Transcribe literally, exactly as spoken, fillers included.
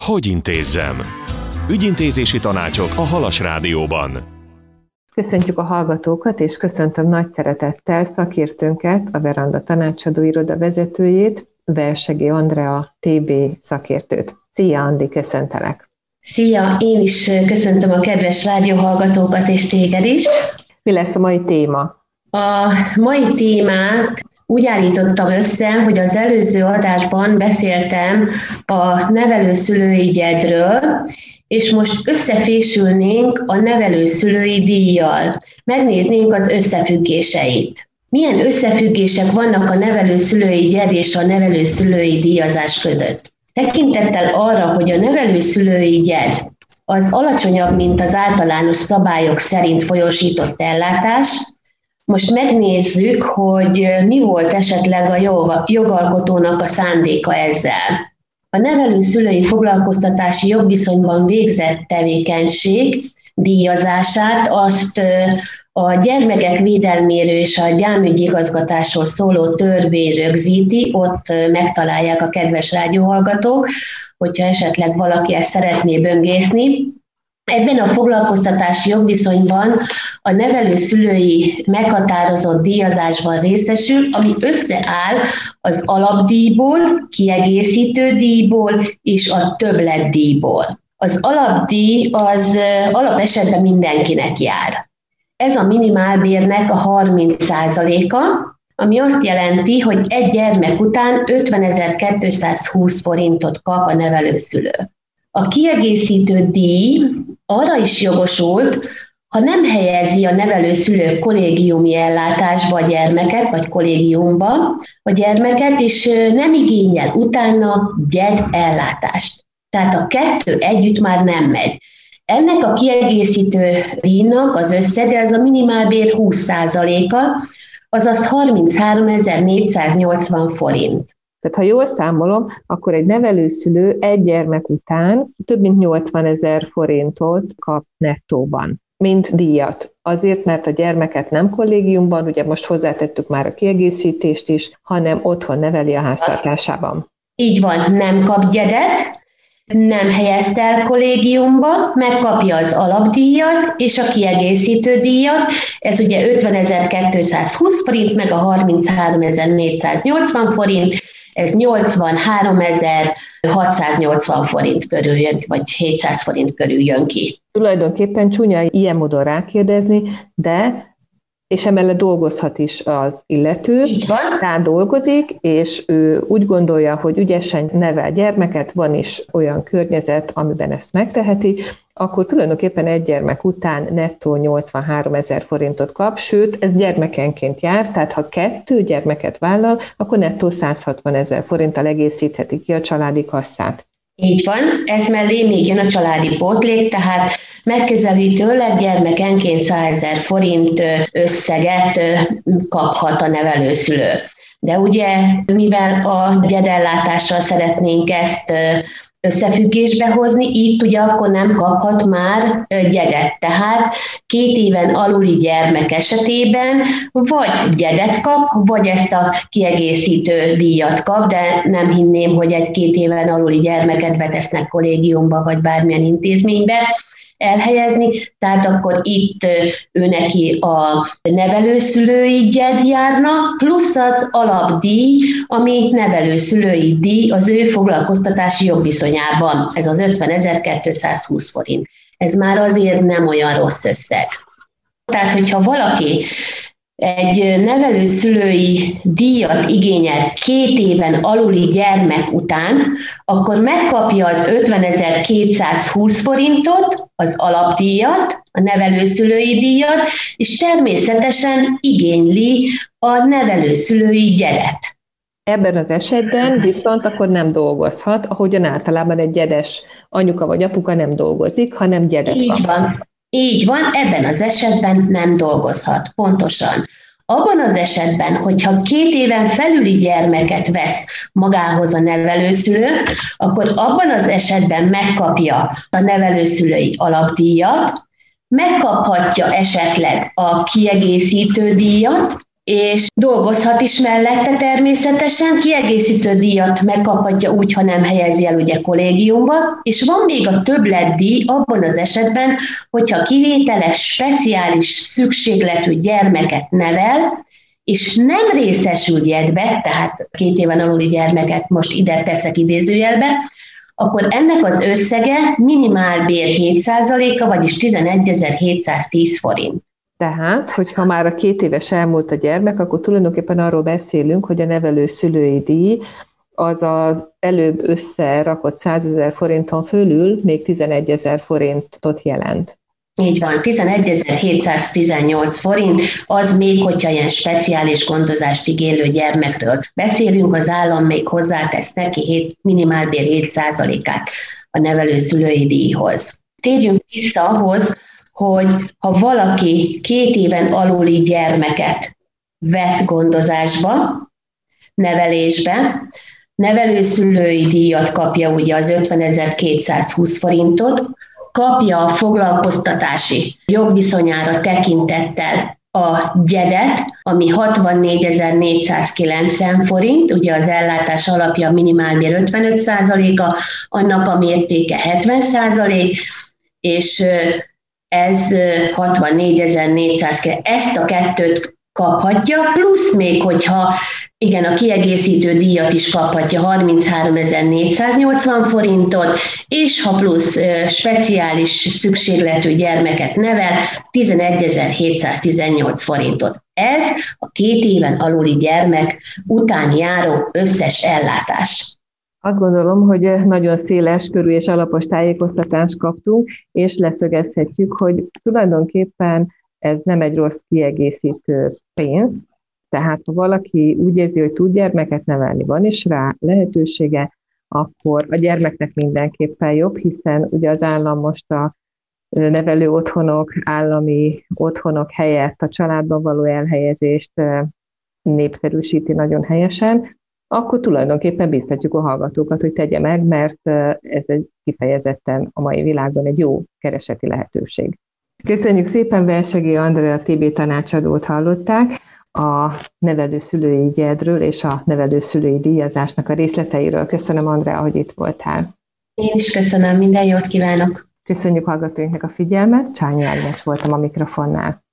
Hogy intézzem? Ügyintézési tanácsok a Halas Rádióban. Köszöntjük a hallgatókat, és köszöntöm nagy szeretettel szakértőnket, a Veranda tanácsadó iroda vezetőjét, Versegi Andrea té bé szakértőt. Szia, Andi, köszöntelek! Szia, én is köszöntöm a kedves rádióhallgatókat és téged is. Mi lesz a mai téma? A mai témát úgy állítottam össze, hogy az előző adásban beszéltem a nevelőszülői gyedről, és most összefésülnénk a nevelőszülői díjjal. Megnéznénk az összefüggéseit. Milyen összefüggések vannak a nevelőszülői gyed és a nevelőszülői díjazás között? Tekintettel arra, hogy a nevelőszülői gyed az alacsonyabb, mint az általános szabályok szerint folyósított ellátás, most megnézzük, hogy mi volt esetleg a jogalkotónak a szándéka ezzel. A nevelőszülői foglalkoztatási jogviszonyban végzett tevékenység díjazását azt a gyermekek védelméről és a gyámügyi igazgatásról szóló törvény rögzíti, ott megtalálják a kedves rádióhallgatók, hogyha esetleg valaki ezt szeretné böngészni. Ebben a foglalkoztatási jogviszonyban a nevelőszülői meghatározott díjazásban részesül, ami összeáll az alapdíjból, kiegészítő díjból és a többletdíjból. Az alapdíj az alapesetben mindenkinek jár. Ez a minimálbérnek a harminc százaléka, ami azt jelenti, hogy egy gyermek után ötvenezer-kétszázhúsz forintot kap a nevelőszülő. A kiegészítő díj arra is jogosult, ha nem helyezi a nevelőszülő kollégiumi ellátásba a gyermeket, vagy kollégiumba a gyermeket, és nem igényel utána gyed ellátást. Tehát a kettő együtt már nem megy. Ennek a kiegészítő díjnak az összege, ez a minimálbér húsz százaléka, azaz harmincháromezer-négyszáznyolcvan forint. Tehát ha jól számolom, akkor egy nevelőszülő egy gyermek után több mint nyolcvanezer forintot kap nettóban, mint díjat. Azért, mert a gyermeket nem kollégiumban, ugye most hozzátettük már a kiegészítést is, hanem otthon neveli a háztartásában. Így van, nem kap gyedet, nem helyezte el kollégiumba, megkapja az alapdíjat és a kiegészítő díjat, ez ugye ötvenezer-kétszázhúsz forint, meg a harmincháromezer-négyszáznyolcvan forint, ez nyolcvanháromezer-hatszáznyolcvan forint körül jön, vagy hétszáz forint körül jön ki. Tulajdonképpen csúnya ilyen módon rákérdezni, de és emellett dolgozhat is az illető, rá dolgozik, és ő úgy gondolja, hogy ügyesen nevel gyermeket, van is olyan környezet, amiben ezt megteheti, akkor tulajdonképpen egy gyermek után nettó nyolcvanháromezer forintot kap, sőt, ez gyermekenként jár, tehát ha kettő gyermeket vállal, akkor nettó százhatvanezer forinttal egészítheti ki a családi kasszát. Így van, ez mellé még jön a családi pótlék, tehát megközelítőleg gyermekenként százezer forint összeget kaphat a nevelőszülő. De ugye, mivel a gyedellátással szeretnénk ezt összefüggésbe hozni, itt ugye akkor nem kaphat már gyedet. Tehát két éven aluli gyermek esetében vagy gyedet kap, vagy ezt a kiegészítő díjat kap, de nem hinném, hogy egy két éven aluli gyermeket betesznek kollégiumba, vagy bármilyen intézménybe elhelyezni, tehát akkor itt ő neki a nevelőszülői gyed járna, plusz az alapdíj, ami nevelőszülői díj az ő foglalkoztatási jogviszonyában. Ez az ötvenezer-kétszázhúsz forint. Ez már azért nem olyan rossz összeg. Tehát, hogyha valaki egy nevelőszülői díjat igényel két éven aluli gyermek után, akkor megkapja az ötvenezer-kétszázhúsz forintot, az alapdíjat, a nevelőszülői díjat, és természetesen igényli a nevelőszülői gyedet. Ebben az esetben viszont akkor nem dolgozhat, ahogyan általában egy gyedes anyuka vagy apuka nem dolgozik, hanem gyedet Így kap. van. Így van, ebben az esetben nem dolgozhat, pontosan. Abban az esetben, hogyha két éven felüli gyermeket vesz magához a nevelőszülő, akkor abban az esetben megkapja a nevelőszülői alapdíjat, megkaphatja esetleg a kiegészítő díjat, és dolgozhat is mellette természetesen, kiegészítő díjat megkaphatja úgy, ha nem helyezi el ugye kollégiumba, és van még a többletdíj abban az esetben, hogyha kivételes, speciális szükségletű gyermeket nevel, és nem részesül gyedbe, tehát két éven aluli gyermeket most ide teszek idézőjelbe, akkor ennek az összege minimálbér hét százaléka, vagyis tizenegyezer-hétszáztíz forint. Tehát, hogyha már a két éves elmúlt a gyermek, akkor tulajdonképpen arról beszélünk, hogy a nevelő szülői díj az az előbb összerakott százezer forinton fölül még tizenegyezer forintot jelent. Így van, tizenegyezer-hétszáztizennyolc forint, az még, hogyha ilyen speciális gondozást igénylő gyermekről beszélünk, az állam még hozzátesz neki minimálbér hét százalékát a nevelőszülői díjhoz. Térjünk vissza ahhoz, hogy ha valaki két éven aluli gyermeket vett gondozásba, nevelésbe, nevelőszülői díjat kapja ugye az ötvenezer-kétszázhúsz forintot, kapja a foglalkoztatási jogviszonyára tekintettel a gyedet, ami hatvannégyezer-négyszázkilencven forint, ugye az ellátás alapja minimálbér ötvenöt százaléka, annak a mértéke hetven százalék, és ez hatvannégyezer-négyszázkilencven. Ezt a kettőt kaphatja, plusz még, hogyha igen, a kiegészítő díjat is kaphatja harmincháromezer-négyszáznyolcvan forintot, és ha plusz speciális szükségletű gyermeket nevel, tizenegyezer-hétszáztizennyolc forintot. Ez a két éven aluli gyermek után járó összes ellátás. Azt gondolom, hogy nagyon széles körű és alapos tájékoztatást kaptunk, és leszögezhetjük, hogy tulajdonképpen ez nem egy rossz kiegészítő pénz, tehát ha valaki úgy érzi, hogy tud gyermeket nevelni, van is rá lehetősége, akkor a gyermeknek mindenképpen jobb, hiszen ugye az állam most a nevelő otthonok, állami otthonok helyett a családban való elhelyezést népszerűsíti nagyon helyesen, akkor tulajdonképpen bíztatjuk a hallgatókat, hogy tegye meg, mert ez egy kifejezetten a mai világban egy jó kereseti lehetőség. Köszönjük szépen, Versegyi Andrea té bé tanácsadót hallották, a nevelőszülői gyedről és a nevelőszülői díjazásnak a részleteiről. Köszönöm, Andrea, hogy itt voltál. Én is köszönöm, minden jót kívánok! Köszönjük hallgatóinknak a figyelmet, Csányi Ágnes voltam a mikrofonnál.